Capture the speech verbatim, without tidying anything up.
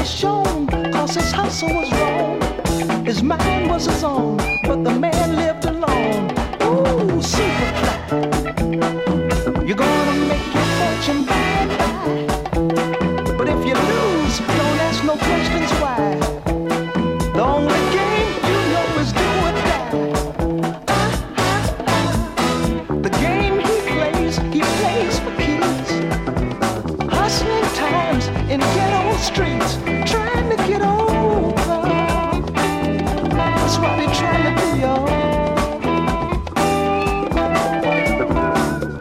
was shown, cause his hustle was wrong. His mind was his own, but the man lived alone. Ooh, Superfly, you're gonna make your fortune by and by. But if you lose, don't ask no questions why. The only game you know is do or die. Ah, ah, ah. The game he plays, he plays for keys. Hustling times in ghetto streets.